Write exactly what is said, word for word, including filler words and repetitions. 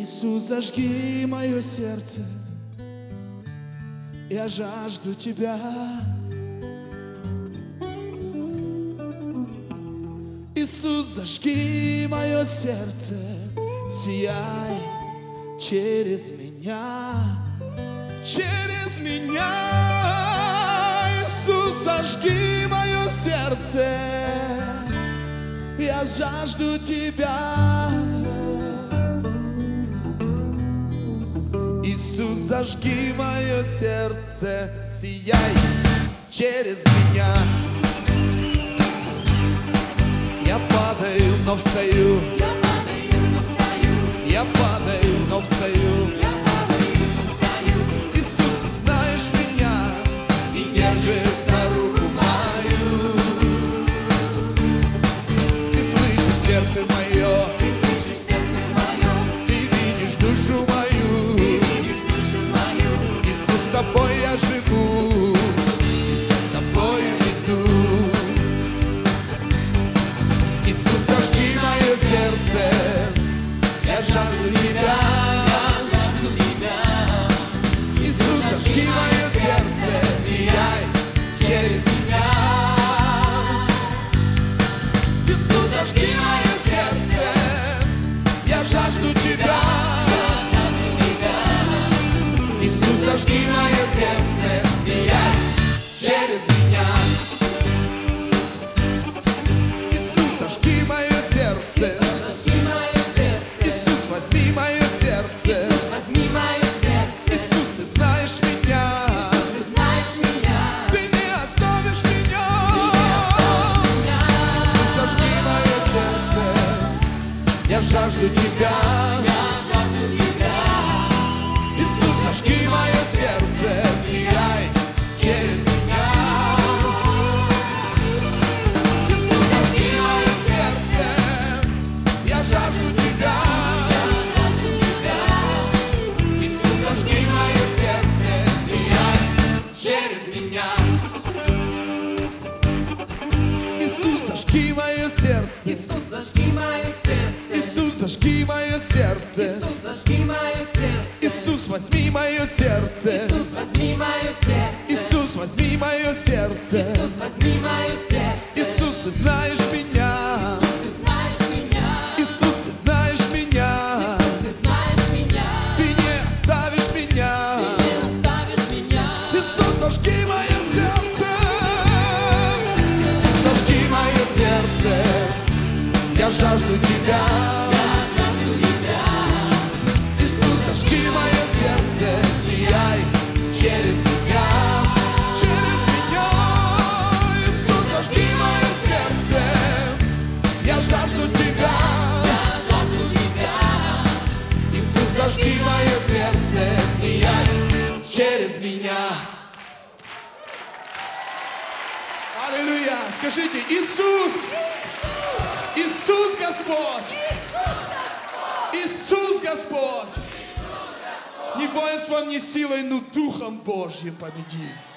Иисус, зажги мое сердце, я жажду Тебя. Иисус, зажги мое сердце, сияй через меня, через меня. Иисус, зажги мое сердце, я жажду Тебя. Иисус, зажги мое сердце, сияй через меня. Я падаю, но встаю. Я падаю, но встаю. Я падаю, но встаю. Я падаю, но встаю. Иисус, ты знаешь меня и держишь за руку мою. Ты слышишь сердце мое, Ты слышишь сердце мое, ты видишь душу мою. ты видишь душу мою. Иисус, с тобой я живу, и за тобою иду. Иисус, зажги мое сердце, я жажду Тебя. Жажду Тебя. Иисус, зажги мое сердце, сияй через меня. Иисус, зажги мое сердце, я жажду Тебя. Жажду Тебя. Иисус, зажги мое сердце, сияй через меня. Иисус, зажги мое сердце. Зажги мое сердце. Иисус, возьми мое сердце. Возьми мое сердце. Иисус, ты знаешь меня. Ты знаешь меня. Ты не оставишь меня. Меня. Иисус, зажги мое сердце, я жажду Тебя. Я жажду Тебя. Иисус, зажги мое сердце, сияй через меня. Иисус, зажги мое сердце, я жажду Тебя. Жажду Тебя. Иисус, зажги мое сердце, сияй через меня. Иисус, зажги мое сердце. Иисус, зажги мое сердце. Иисус, зажги мое сердце. Иисус, зажги мое сердце. Иисус, возьми мое сердце. Иисус, возьми мое сердце. Иисус, возьми мое сердце. Иисус, возьми мое сердце. Иисус, ты знаешь меня. Ты знаешь меня. Иисус, ты знаешь меня. Ты знаешь меня. Ты не оставишь меня. Ты не оставишь меня. Иисус, зажги мое сердце. Иисус, зажги мое сердце, я жажду Тебя. Я жажду Тебя. Иисус, зажги мое сердце, сияй через меня, через меня. Иисус, зажги мое сердце, я жажду Тебя. Я жажду Тебя. Иисус, зажги мое сердце, сияй через меня. Аллилуйя! Скажите, Иисус! Иисус Господь! Иисус Господь! Не воинством, не силой, но Духом Божьим победим.